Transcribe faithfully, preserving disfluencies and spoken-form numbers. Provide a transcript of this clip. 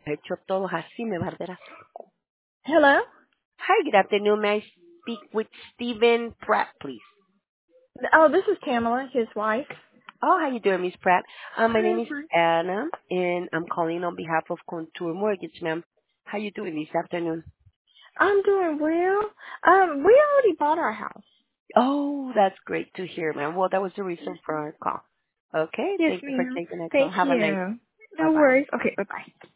hecho todos así, me barberás. Hello? Hi, good afternoon. May I speak with Stephen Pratt, please? Oh, this is Tamala, his wife. Oh, how you doing, Miss Pratt? Uh, my name Hi, is fine. Anna, and I'm calling on behalf of Contour Mortgage, ma'am. How you doing this afternoon? I'm doing well. Um, we already bought our house. Oh, that's great to hear, ma'am. Well, that was the reason for our call. Okay, Yes, thank you for ma'am. taking the call. Thank Have a nice you. No bye-bye. worries. Okay, bye-bye.